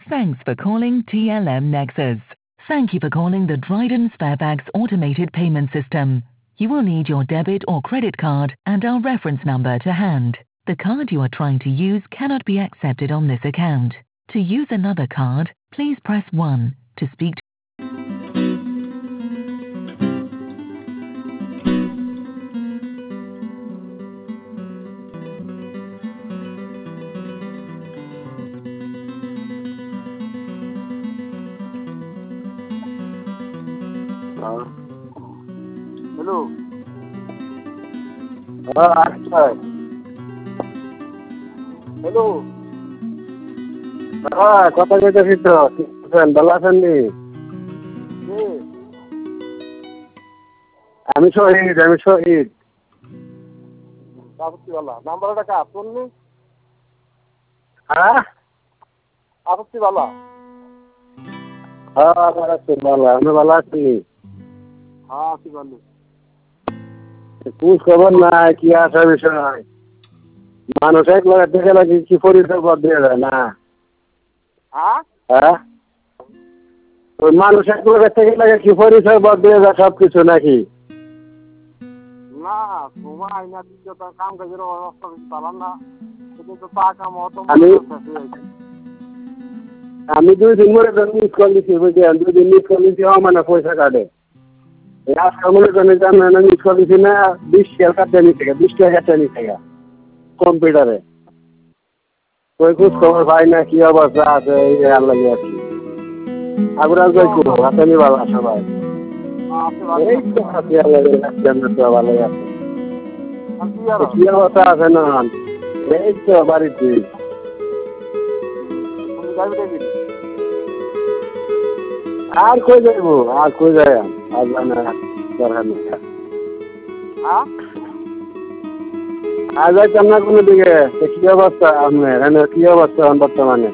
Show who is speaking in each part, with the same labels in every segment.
Speaker 1: Thanks for calling TLM Nexus. Thank you for calling the Dryden Sparebags automated payment system. You will need your debit or credit card and our reference number to hand. The card you are trying to use cannot be accepted on this account. To use another card, please press 1 to speak to
Speaker 2: Hello. আচ্ছা। Hello.
Speaker 3: কথা কইতেছি তো কি করছেন ভালো আছেন নি?
Speaker 2: কে?
Speaker 3: আমি শহীদ।
Speaker 2: আপত্তিওয়ালা নাম্বারটা কা শুননি?
Speaker 3: হ্যাঁ
Speaker 2: আপত্তিওয়ালা।
Speaker 3: হ্যাঁ ভালো আছি ভালো আপনি ভালো আছেন নি?
Speaker 2: হ্যাঁ আছি ভালো।
Speaker 3: খোঁজ খবর নাই কি আছে বিষয় মানুষ এক লোক থেকে লাগি কি পরিচয় বদলে যায় না
Speaker 2: হ্যাঁ?
Speaker 3: হ্যাঁ ওই মানুষ এক লোক থেকে লাগে কি পরিচয় বদলে যায় সবকিছু নাকি?
Speaker 2: না তোমার আইনা দিতে তো কাম কাজের অবস্থা পালাম না কিন্তু টাকা মতো
Speaker 3: আমি 2 দিন ধরে মিস কল দিছি বুঝলেন 2 দিন মিস কল দিছি মানে পয়সা কাটে আজকে মনে করেন জানেন মিস কল দিছি না 20 টাকা কাটে নিতে 20 টাকা কাটে নিতে কম্পিউটারে ওই খোঁজ খবর পাই না কি অবস্থা আছে এই আল্লাহ জানে আগুরাল যাই করব আপনি ভালো সবাই এই তো আছে আল্লাহ জানে তো ভালো আছে কি অবস্থা আছে না এই তো বাড়িতে আর কই যাইবো আর কই যায় আর জানা দরকার নেই
Speaker 2: হ্যাঁ
Speaker 3: আর যাইতাম না কোনো দিকে কি অবস্থা আপনার কি অবস্থা বর্তমানে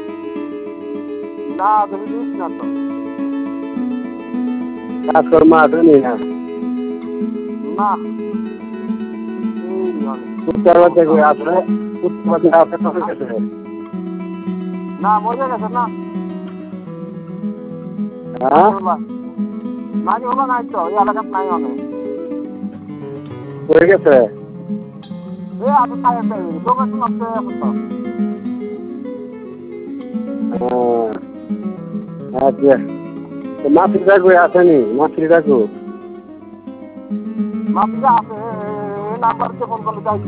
Speaker 2: না তুমি দিস না তো
Speaker 3: কাজকর্ম আছে নি না
Speaker 2: না
Speaker 3: উত্তর মধ্যে কই আছে উত্তর মধ্যে আছে তো গেছে
Speaker 2: না মজা গেছে না
Speaker 3: হ্যাঁ
Speaker 2: নানি হলো নাই তো এই এলাকাত নাই অনেক
Speaker 3: হয়ে গেছে
Speaker 2: এই আগে খাই আছে লোকেশন আছে এখন তো
Speaker 3: আচ্ছা মাছটা কই আসেনি মাছটা কো
Speaker 2: মাছটা আছে এই নাম্বারতে ফোন করলে যাই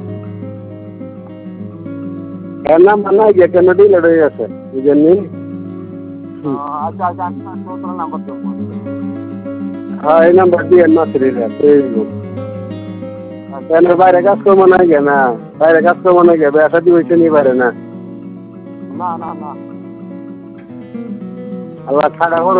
Speaker 3: এর নাম নাই যে কেন দিলে রয়ে গেছে বুঝেননি
Speaker 2: আচ্ছা আচ্ছা আমি নাম্বার দেবো
Speaker 3: হ্যাঁ এই নাম্বার দিয়ে মাছটা ফেসবুক কেন বাইরে কাজ করবো না গে না বাইরে কাজ করবো না গে ব্যবসা দিয়ে হয়েছে নি বাইরে না
Speaker 2: না না না
Speaker 3: আল্লাহ ছাড়া